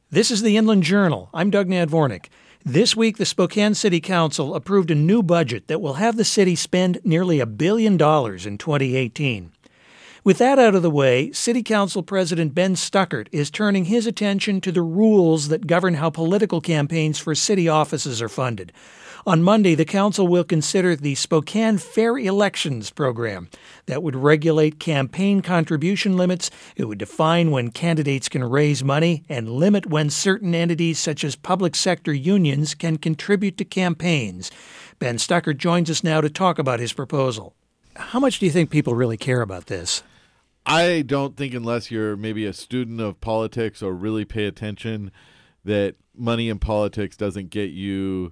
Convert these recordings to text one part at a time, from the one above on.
This is the Inland Journal. I'm Doug Nadvornik. This week, the Spokane City Council approved a new budget that will have the city spend nearly $1 billion in 2018. With that out of the way, City Council President Ben Stuckert is turning his attention to the rules that govern how political campaigns for city offices are funded. On Monday, the council will consider the Spokane Fair Elections program that would regulate campaign contribution limits. It would define when candidates can raise money and limit when certain entities such as public sector unions can contribute to campaigns. Ben Stuckert joins us now to talk about his proposal. How much do you think people really care about this? I don't think, unless you're maybe a student of politics or really pay attention, that money in politics doesn't get you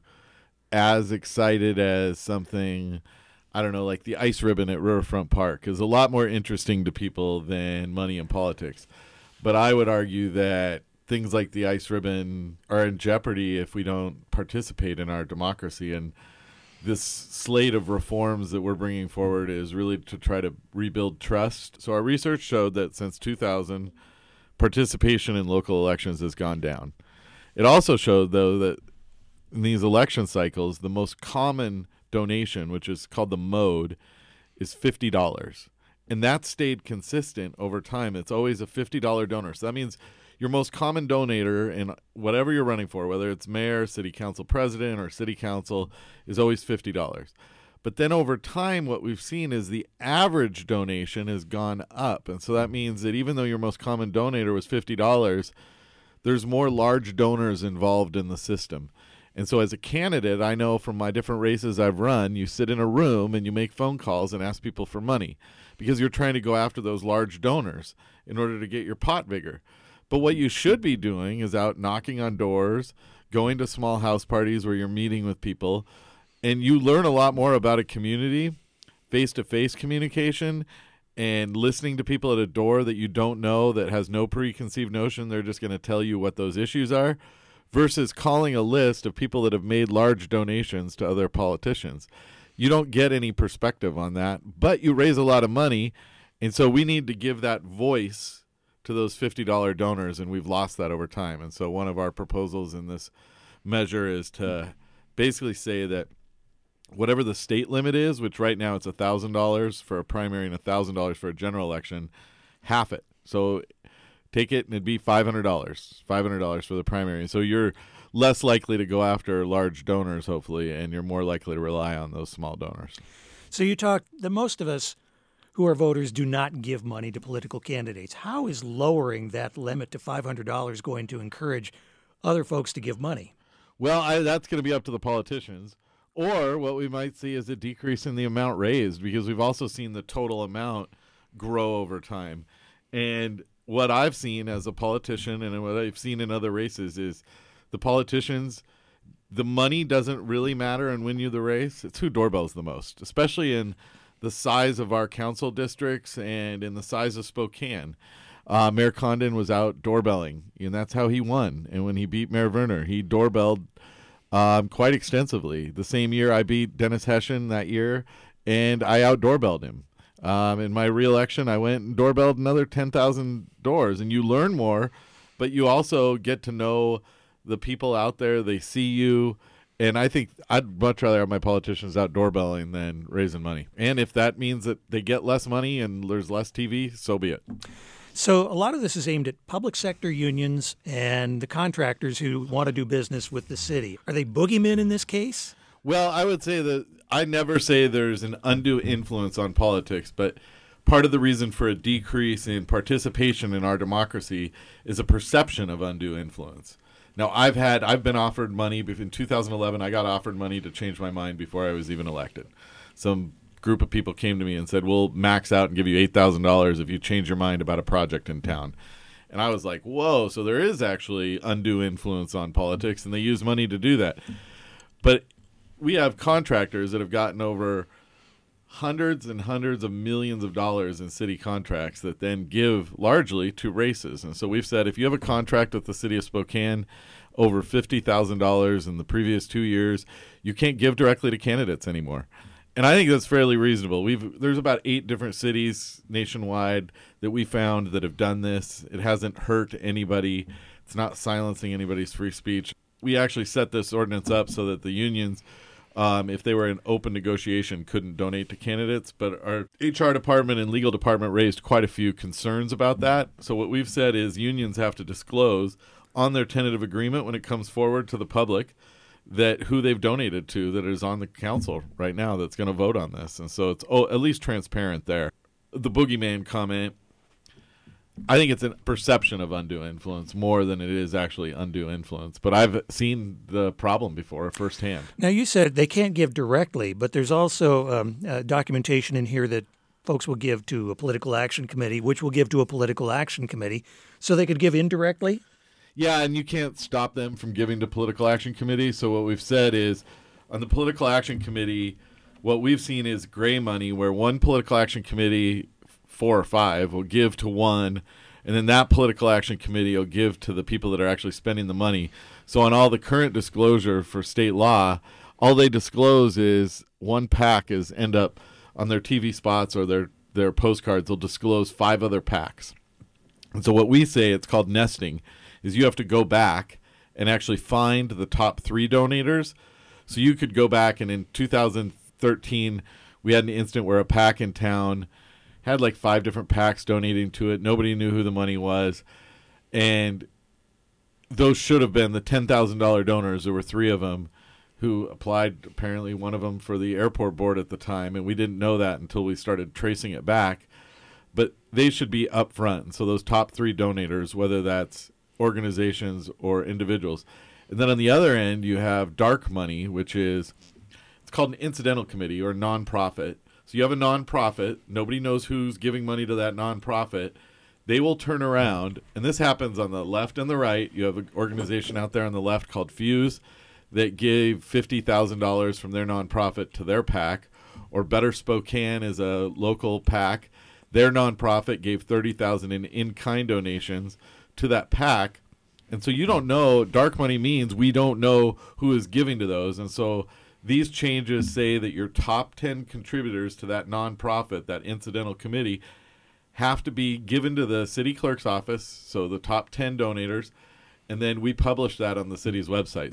as excited as something, I don't know, like the ice ribbon at Riverfront Park is a lot more interesting to people than money in politics. But I would argue that things like the ice ribbon are in jeopardy if we don't participate in our democracy. And this slate of reforms that we're bringing forward is really to try to rebuild trust. So our research showed that since 2000, participation in local elections has gone down. It also showed, though, that in these election cycles, the most common donation, which is called the mode, is $50. And that stayed consistent over time. It's always a $50 donor. So that means your most common donator in whatever you're running for, whether it's mayor, city council president, or city council, is always $50. But then over time, what we've seen is the average donation has gone up. And so that means that even though your most common donator was $50, there's more large donors involved in the system. And so as a candidate, I know from my different races I've run, you sit in a room and you make phone calls and ask people for money because you're trying to go after those large donors in order to get your pot bigger. But what you should be doing is out knocking on doors, going to small house parties where you're meeting with people, and you learn a lot more about a community, face-to-face communication, and listening to people at a door that you don't know, that has no preconceived notion. They're just going to tell you what those issues are, versus calling a list of people that have made large donations to other politicians. You don't get any perspective on that, but you raise a lot of money, and so we need to give that voice to those $50 donors, and we've lost that over time. And so one of our proposals in this measure is to basically say that whatever the state limit is, which right now it's $1,000 for a primary and $1,000 for a general election, half it. So take it and it'd be $500 for the primary. So you're less likely to go after large donors, hopefully, and you're more likely to rely on those small donors. So you talk, the most of us who are voters do not give money to political candidates. How is lowering that limit to $500 going to encourage other folks to give money? Well, that's going to be up to the politicians. Or what we might see is a decrease in the amount raised, because we've also seen the total amount grow over time. And what I've seen as a politician and what I've seen in other races is the politicians, the money doesn't really matter and win you the race. It's who doorbells the most, especially in the size of our council districts and in the size of Spokane. Mayor Condon was out doorbelling, and that's how he won. And when he beat Mayor Werner, he doorbelled quite extensively. The same year I beat Dennis Hession that year, and I out-doorbelled him. In my re-election, I went and doorbelled another 10,000 doors, and you learn more, but you also get to know the people out there. They see you. And I think I'd much rather have my politicians out doorbelling than raising money. And if that means that they get less money and there's less TV, so be it. So a lot of this is aimed at public sector unions and the contractors who want to do business with the city. Are they boogeymen in this case? Well, I would say that I never say there's an undue influence on politics, but part of the reason for a decrease in participation in our democracy is a perception of undue influence. Now, I've been offered money. In 2011, I got offered money to change my mind before I was even elected. Some group of people came to me and said, we'll max out and give you $8,000 if you change your mind about a project in town. And I was like, whoa, so there is actually undue influence on politics, and they use money to do that. But we have contractors that have gotten over hundreds and hundreds of millions of dollars in city contracts that then give largely to races. And so we've said if you have a contract with the city of Spokane over $50,000 in the previous 2 years, you can't give directly to candidates anymore. And I think that's fairly reasonable. There's about 8 different cities nationwide that we found that have done this. It hasn't hurt anybody. It's not silencing anybody's free speech. We actually set this ordinance up so that the unions, if they were in open negotiation, couldn't donate to candidates. But our HR department and legal department raised quite a few concerns about that. So what we've said is unions have to disclose on their tentative agreement when it comes forward to the public that who they've donated to that is on the council right now that's going to vote on this. And so it's at least transparent there. The boogeyman comment, I think it's a perception of undue influence more than it is actually undue influence. But I've seen the problem before firsthand. Now, you said they can't give directly, but there's also documentation in here that folks will give to a political action committee, which will give to a political action committee, so they could give indirectly? Yeah, and you can't stop them from giving to political action committee. So what we've said is on the political action committee, what we've seen is gray money where one political action committee, 4 or 5, will give to one, and then that political action committee will give to the people that are actually spending the money. So on all the current disclosure for state law, all they disclose is one PAC is end up on their TV spots or their postcards, they'll disclose 5 other PACs. And so what we say, it's called nesting, is you have to go back and actually find the top 3 donators. So you could go back, and in 2013, we had an incident where a PAC in town had like 5 different PACs donating to it. Nobody knew who the money was. And those should have been the $10,000 donors. There were 3 of them who applied, apparently one of them for the airport board at the time. And we didn't know that until we started tracing it back. But they should be up front. And so those top 3 donators, whether that's organizations or individuals. And then on the other end, you have dark money, which is, it's called an incidental committee or nonprofit. So you have a nonprofit. Nobody knows who's giving money to that nonprofit. They will turn around, and this happens on the left and the right. You have an organization out there on the left called Fuse that gave $50,000 from their nonprofit to their PAC, or Better Spokane is a local PAC. Their nonprofit gave $30,000 in-kind donations to that PAC. And so you don't know, dark money means we don't know who is giving to those. And so these changes say that your top 10 contributors to that nonprofit, that incidental committee, have to be given to the city clerk's office, so the top 10 donators, and then we publish that on the city's website.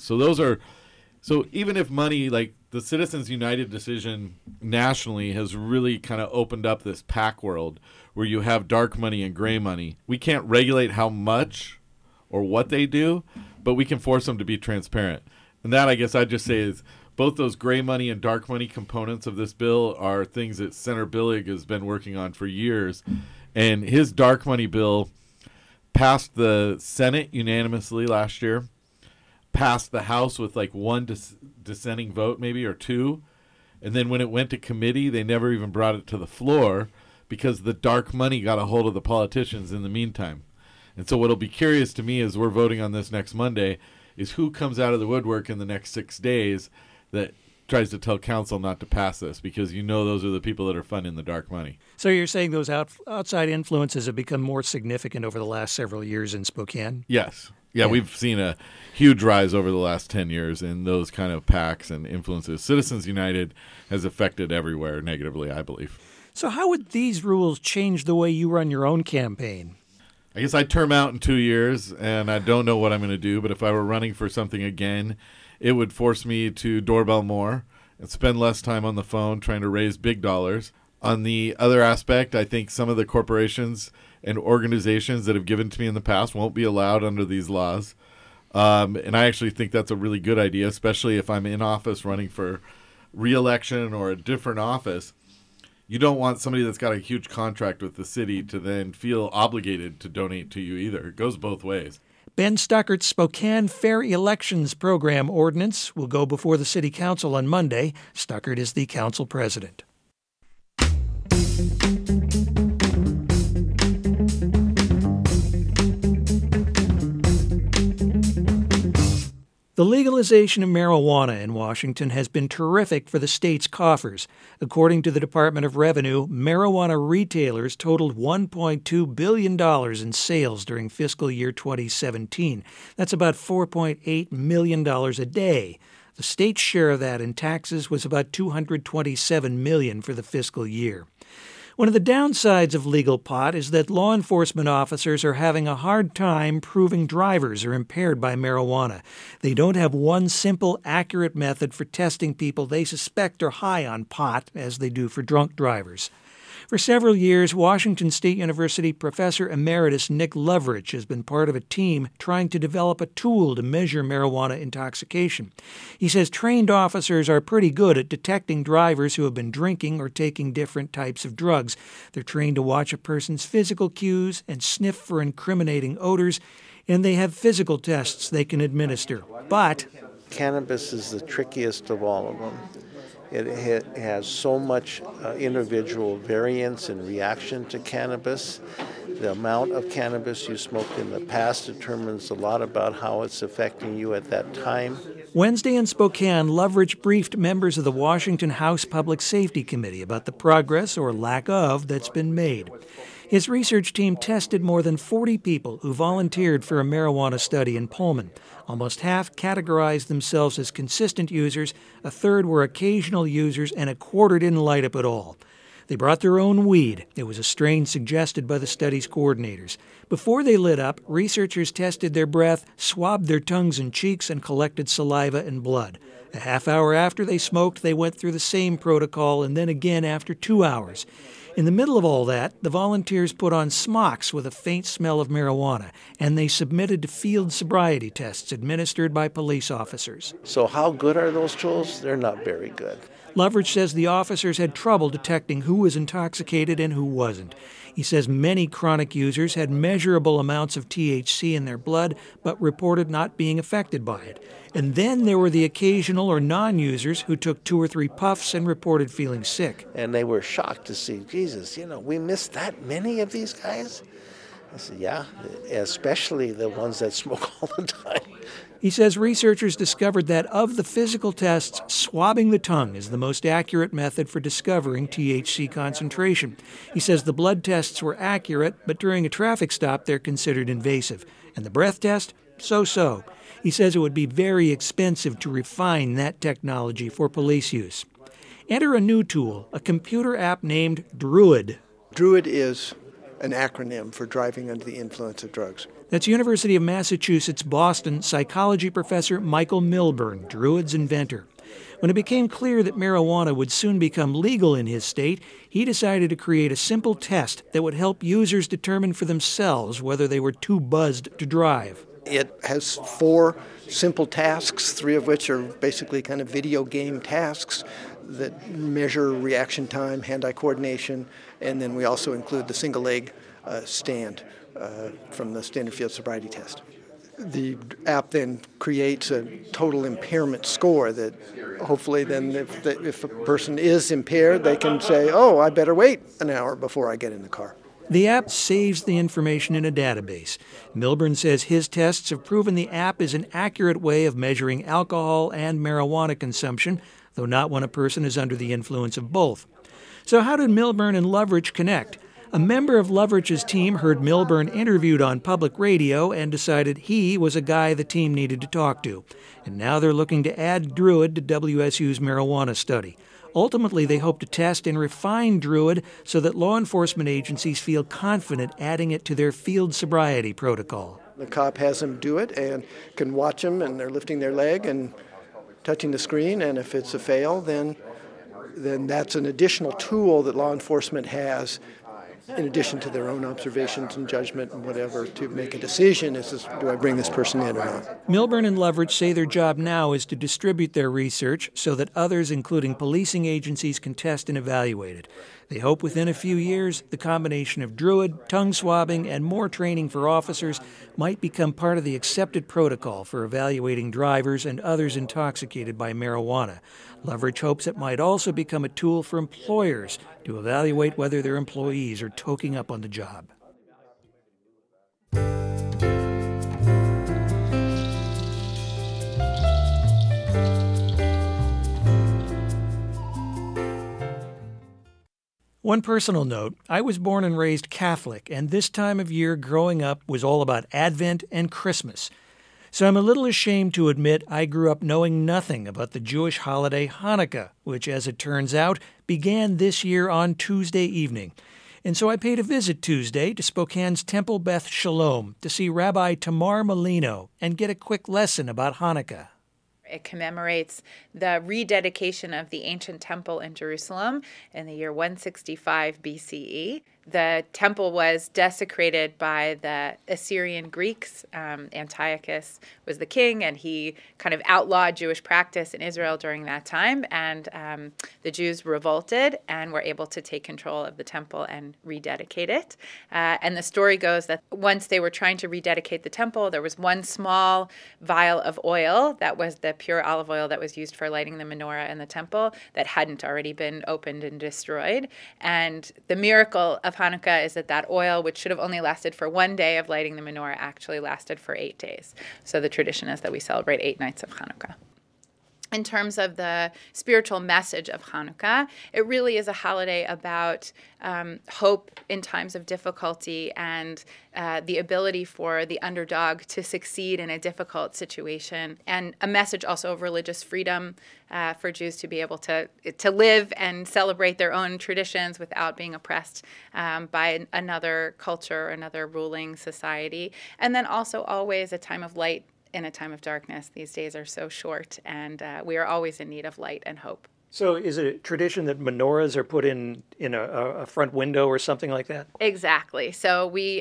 So even if money, like the Citizens United decision nationally has really kind of opened up this PAC world where you have dark money and gray money. We can't regulate how much or what they do, but we can force them to be transparent. And that, I guess I'd just say, is both those gray money and dark money components of this bill are things that Senator Billig has been working on for years. And his dark money bill passed the Senate unanimously last year, passed the House with like 1 dissenting vote maybe, or 2. And then when it went to committee, they never even brought it to the floor because the dark money got a hold of the politicians in the meantime. And so what'll be curious to me as we're voting on this next Monday is who comes out of the woodwork in the next 6 days that tries to tell council not to pass this, because you know those are the people that are funding the dark money. So you're saying those outside influences have become more significant over the last several years in Spokane? Yes. Yeah, we've seen a huge rise over the last 10 years in those kind of PACs and influences. Citizens United has affected everywhere negatively, I believe. So how would these rules change the way you run your own campaign? I guess I'd term out in 2 years, and I don't know what I'm going to do, but if I were running for something again, it would force me to doorbell more and spend less time on the phone trying to raise big dollars. On the other aspect, I think some of the corporations and organizations that have given to me in the past won't be allowed under these laws. And I actually think that's a really good idea, especially if I'm in office running for re-election or a different office. You don't want somebody that's got a huge contract with the city to then feel obligated to donate to you either. It goes both ways. Ben Stuckert's Spokane Fair Elections Program ordinance will go before the City Council on Monday. Stuckert is the council president. The legalization of marijuana in Washington has been terrific for the state's coffers. According to the Department of Revenue, marijuana retailers totaled $1.2 billion in sales during fiscal year 2017. That's about $4.8 million a day. The state's share of that in taxes was about $227 million for the fiscal year. One of the downsides of legal pot is that law enforcement officers are having a hard time proving drivers are impaired by marijuana. They don't have one simple, accurate method for testing people they suspect are high on pot, as they do for drunk drivers. For several years, Washington State University Professor Emeritus Nick Loveridge has been part of a team trying to develop a tool to measure marijuana intoxication. He says trained officers are pretty good at detecting drivers who have been drinking or taking different types of drugs. They're trained to watch a person's physical cues and sniff for incriminating odors, and they have physical tests they can administer. But cannabis is the trickiest of all of them. It has so much individual variance and reaction to cannabis. The amount of cannabis you smoked in the past determines a lot about how it's affecting you at that time. Wednesday in Spokane, Loveridge briefed members of the Washington House Public Safety Committee about the progress, or lack of, that's been made. His research team tested more than 40 people who volunteered for a marijuana study in Pullman. Almost half categorized themselves as consistent users, a third were occasional users, and a quarter didn't light up at all. They brought their own weed. It was a strain suggested by the study's coordinators. Before they lit up, researchers tested their breath, swabbed their tongues and cheeks, and collected saliva and blood. A half hour after they smoked, they went through the same protocol, and then again after 2 hours. In the middle of all that, the volunteers put on smocks with a faint smell of marijuana, and they submitted to field sobriety tests administered by police officers. So how good are those tools? They're not very good. Loveridge says the officers had trouble detecting who was intoxicated and who wasn't. He says many chronic users had measurable amounts of THC in their blood, but reported not being affected by it. And then there were the occasional or non-users who took 2 or 3 puffs and reported feeling sick. And they were shocked to see, Jesus, we missed that many of these guys? I said, yeah, especially the ones that smoke all the time. He says researchers discovered that of the physical tests, swabbing the tongue is the most accurate method for discovering THC concentration. He says the blood tests were accurate, but during a traffic stop they're considered invasive. And the breath test, so-so. He says it would be very expensive to refine that technology for police use. Enter a new tool, a computer app named Druid. Druid is an acronym for driving under the influence of drugs. That's University of Massachusetts Boston psychology professor Michael Milburn, Druid's inventor. When it became clear that marijuana would soon become legal in his state, he decided to create a simple test that would help users determine for themselves whether they were too buzzed to drive. It has 4 simple tasks, 3 of which are basically kind of video game tasks that measure reaction time, hand-eye coordination, and then we also include the single leg stand from the standard field sobriety test. The app then creates a total impairment score that hopefully then if a person is impaired, they can say, oh, I better wait an hour before I get in the car. The app saves the information in a database. Milburn says his tests have proven the app is an accurate way of measuring alcohol and marijuana consumption, though not when a person is under the influence of both. So how did Milburn and Loveridge connect? A member of Loveridge's team heard Milburn interviewed on public radio and decided he was a guy the team needed to talk to. And now they're looking to add Druid to WSU's marijuana study. Ultimately, they hope to test and refine Druid so that law enforcement agencies feel confident adding it to their field sobriety protocol. The cop has them do it and can watch them, and they're lifting their leg and touching the screen, and if it's a fail, then that's an additional tool that law enforcement has in addition to their own observations and judgment and whatever, to make a decision do I bring this person in or not? Milburn and Loveridge say their job now is to distribute their research so that others, including policing agencies, can test and evaluate it. They hope within a few years the combination of Druid, tongue swabbing, and more training for officers might become part of the accepted protocol for evaluating drivers and others intoxicated by marijuana. Loveridge hopes it might also become a tool for employers to evaluate whether their employees are toking up on the job. One personal note, I was born and raised Catholic, and this time of year growing up was all about Advent and Christmas. So I'm a little ashamed to admit I grew up knowing nothing about the Jewish holiday Hanukkah, which, as it turns out, began this year on Tuesday evening. And so I paid a visit Tuesday to Spokane's Temple Beth Shalom to see Rabbi Tamar Molino and get a quick lesson about Hanukkah. It commemorates the rededication of the ancient temple in Jerusalem in the year 165 BCE. The temple was desecrated by the Assyrian Greeks. Antiochus was the king, and he kind of outlawed Jewish practice in Israel during that time. And the Jews revolted and were able to take control of the temple and rededicate it. And the story goes that once they were trying to rededicate the temple, there was one small vial of oil that was the pure olive oil that was used for lighting the menorah in the temple that hadn't already been opened and destroyed. And the miracle of Hanukkah is that oil, which should have only lasted for one day of lighting the menorah, actually lasted for 8 days. So the tradition is that we celebrate 8 nights of Hanukkah. In terms of the spiritual message of Hanukkah, it really is a holiday about hope in times of difficulty and the ability for the underdog to succeed in a difficult situation, and a message also of religious freedom for Jews to be able to live and celebrate their own traditions without being oppressed by another culture or another ruling society. And then also always a time of light in a time of darkness. These days are so short, and we are always in need of light and hope. So is it a tradition that menorahs are put in a front window or something like that? Exactly. So we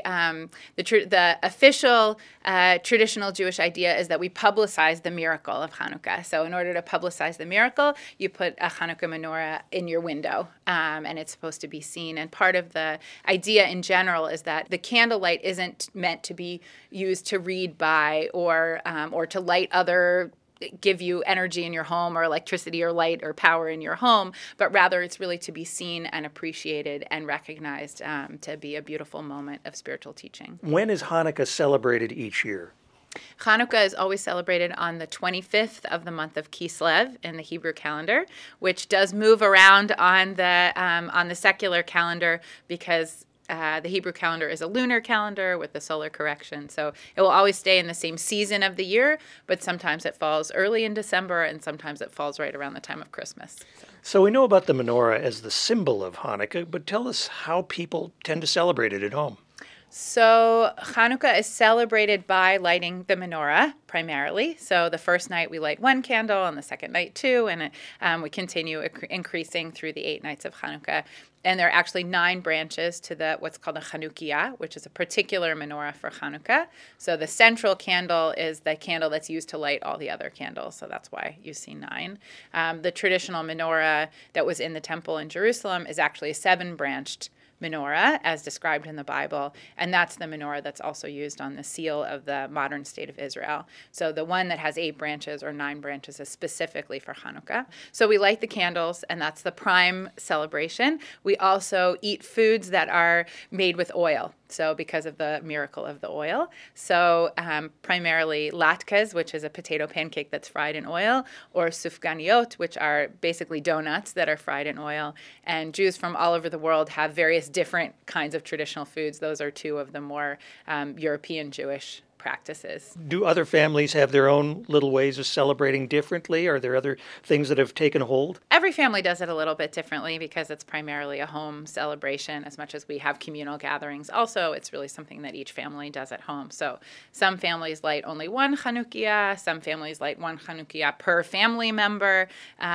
the official traditional Jewish idea is that we publicize the miracle of Hanukkah. So in order to publicize the miracle, you put a Hanukkah menorah in your window, and it's supposed to be seen. And part of the idea in general is that the candlelight isn't meant to be used to read by or to light other, give you energy in your home or electricity or light or power in your home, but rather it's really to be seen and appreciated and recognized to be a beautiful moment of spiritual teaching. When is Hanukkah celebrated each year? Hanukkah is always celebrated on the 25th of the month of Kislev in the Hebrew calendar, which does move around on the secular calendar because the Hebrew calendar is a lunar calendar with the solar correction. So it will always stay in the same season of the year, but sometimes it falls early in December and sometimes it falls right around the time of Christmas. So we know about the menorah as the symbol of Hanukkah, but tell us how people tend to celebrate it at home. So Hanukkah is celebrated by lighting the menorah primarily. So the first night we light one candle, and the second night 2, and we continue increasing through the 8 nights of Hanukkah. And there are actually 9 branches to what's called a Chanukiah, which is a particular menorah for Hanukkah. So the central candle is the candle that's used to light all the other candles. So that's why you see 9. The traditional menorah that was in the temple in Jerusalem is actually a 7-branched menorah as described in the Bible, and that's the menorah that's also used on the seal of the modern state of Israel. So the one that has 8 branches or 9 branches is specifically for Hanukkah. So we light the candles, and that's the prime celebration. We also eat foods that are made with oil, so because of the miracle of the oil. So primarily latkes, which is a potato pancake that's fried in oil, or sufganiyot, which are basically donuts that are fried in oil. And Jews from all over the world have various different kinds of traditional foods. Those are 2 of the more European Jewish practices. Do other families have their own little ways of celebrating differently? Are there other things that have taken hold? Every family does it a little bit differently because it's primarily a home celebration as much as we have communal gatherings. Also, it's really something that each family does at home. So some families light only one Chanukiah, some families light one Chanukiah per family member.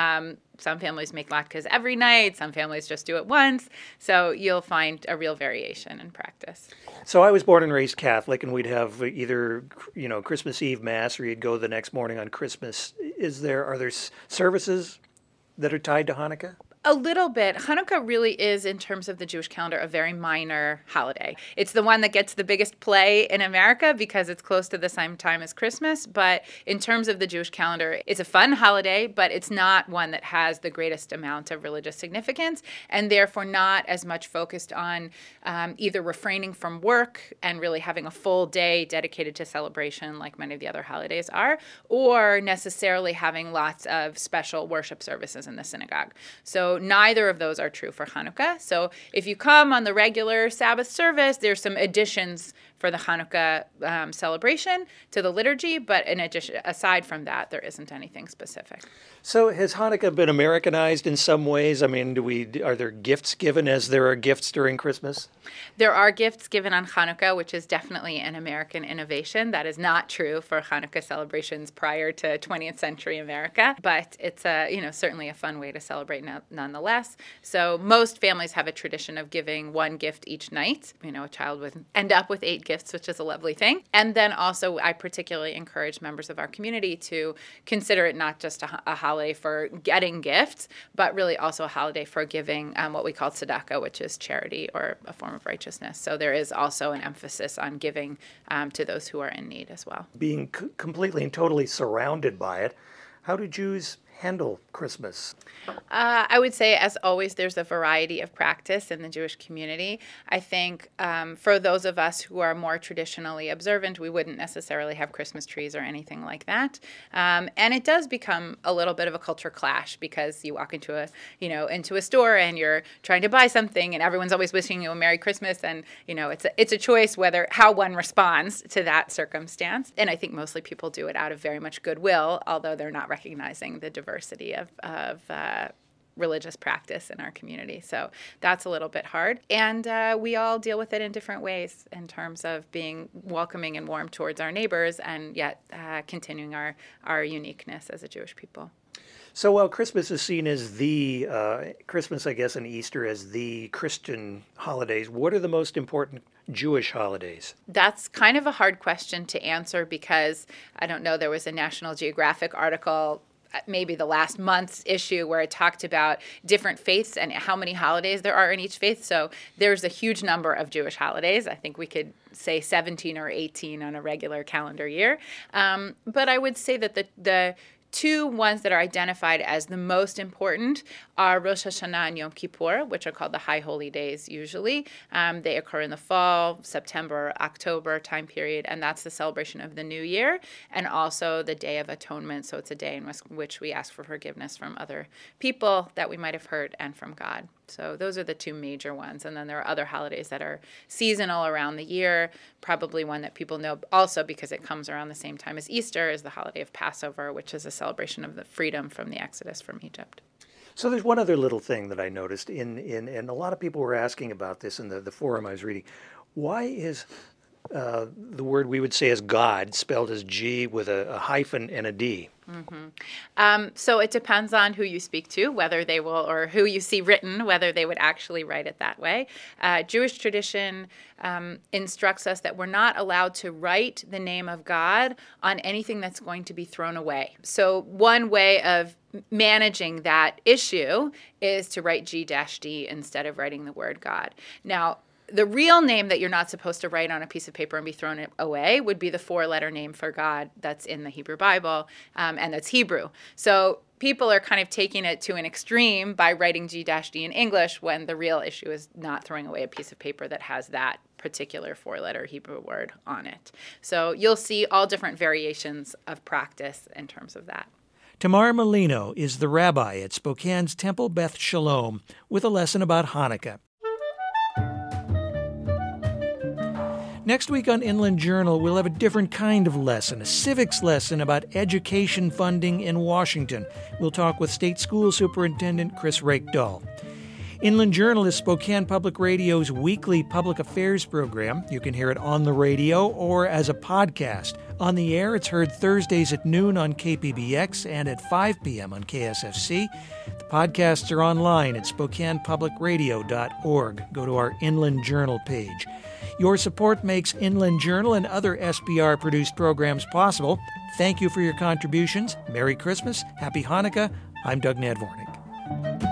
Some families make latkes every night. Some families just do it once. So you'll find a real variation in practice. So I was born and raised Catholic, and we'd have either, Christmas Eve Mass, or you'd go the next morning on Christmas. Are there services that are tied to Hanukkah? A little bit. Hanukkah really is, in terms of the Jewish calendar, a very minor holiday. It's the one that gets the biggest play in America because it's close to the same time as Christmas. But in terms of the Jewish calendar, it's a fun holiday, but it's not one that has the greatest amount of religious significance, and therefore not as much focused on either refraining from work and really having a full day dedicated to celebration like many of the other holidays are, or necessarily having lots of special worship services in the synagogue. So neither of those are true for Hanukkah. So if you come on the regular Sabbath service, there's some additions for the Hanukkah celebration to the liturgy, but in addition, aside from that, there isn't anything specific. So has Hanukkah been Americanized in some ways? I mean, are there gifts given as there are gifts during Christmas? There are gifts given on Hanukkah, which is definitely an American innovation. That is not true for Hanukkah celebrations prior to 20th century America, but it's certainly a fun way to celebrate nonetheless. So most families have a tradition of giving one gift each night. A child would end up with 8 gifts, which is a lovely thing. And then also, I particularly encourage members of our community to consider it not just a holiday for getting gifts, but really also a holiday for giving what we call tzedakah, which is charity or a form of righteousness. So there is also an emphasis on giving to those who are in need as well. Being completely and totally surrounded by it, how do Jews handle Christmas? I would say, as always, there's a variety of practice in the Jewish community. I think for those of us who are more traditionally observant, we wouldn't necessarily have Christmas trees or anything like that. And it does become a little bit of a culture clash because you walk into a store and you're trying to buy something and everyone's always wishing you a Merry Christmas, and it's a choice how one responds to that circumstance. And I think mostly people do it out of very much goodwill, although they're not recognizing the diversity of religious practice in our community. So that's a little bit hard. And we all deal with it in different ways in terms of being welcoming and warm towards our neighbors and yet continuing our uniqueness as a Jewish people. So while Christmas is seen as Christmas, I guess, and Easter as the Christian holidays, what are the most important Jewish holidays? That's kind of a hard question to answer because, I don't know, there was a National Geographic article maybe the last month's issue where it talked about different faiths and how many holidays there are in each faith. So there's a huge number of Jewish holidays. I think we could say 17 or 18 on a regular calendar year. But I would say that the two ones that are identified as the most important are Rosh Hashanah and Yom Kippur, which are called the High Holy Days usually. They occur in the fall, September, October time period, and that's the celebration of the New Year and also the Day of Atonement. So it's a day in which we ask for forgiveness from other people that we might have hurt and from God. So those are the two major ones. And then there are other holidays that are seasonal around the year. Probably one that people know also because it comes around the same time as Easter is the holiday of Passover, which is a celebration of the freedom from the Exodus from Egypt. So there's one other little thing that I noticed and a lot of people were asking about this in the forum I was reading. Why is the word we would say as God spelled as G with a hyphen and a D? Mm-hmm. So it depends on who you speak to, whether they will, or who you see written, whether they would actually write it that way. Jewish tradition instructs us that we're not allowed to write the name of God on anything that's going to be thrown away. So one way of managing that issue is to write G-D instead of writing the word God. Now, the real name that you're not supposed to write on a piece of paper and be thrown away would be the 4-letter name for God that's in the Hebrew Bible, and that's Hebrew. So people are kind of taking it to an extreme by writing G-D in English when the real issue is not throwing away a piece of paper that has that particular 4-letter Hebrew word on it. So you'll see all different variations of practice in terms of that. Tamar Molino is the rabbi at Spokane's Temple Beth Shalom with a lesson about Hanukkah. Next week on Inland Journal, we'll have a different kind of lesson, a civics lesson about education funding in Washington. We'll talk with State School Superintendent Chris Rakedahl. Inland Journal is Spokane Public Radio's weekly public affairs program. You can hear it on the radio or as a podcast. On the air, it's heard Thursdays at noon on KPBX and at 5 p.m. on KSFC. The podcasts are online at SpokanePublicRadio.org. Go to our Inland Journal page. Your support makes Inland Journal and other SPR-produced programs possible. Thank you for your contributions. Merry Christmas. Happy Hanukkah. I'm Doug Nadvornik.